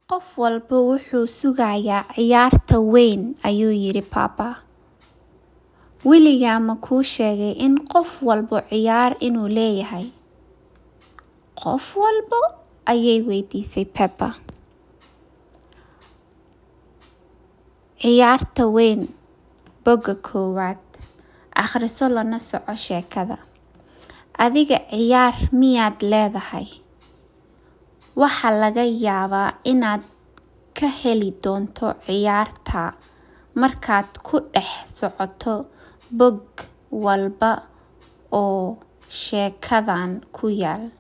Qof walba wuxuu sugayaa ciyaarta weyn, ayuu yiri Papa. Weligaa ma kuu sheegay in qof walba ciyaar inuu leeyahay? Qof walba? Ayay weydiisay Peppa. Ciyaarta weyn, boga koowaad. Akhriso lana soco sheekada. Adiga ciyaar miyaad leedahay? Waxa laga yaabaa inaad ka heli doonto ciyaarta markaad ku dhex socoto bog walba oo sheekadan ku yaal.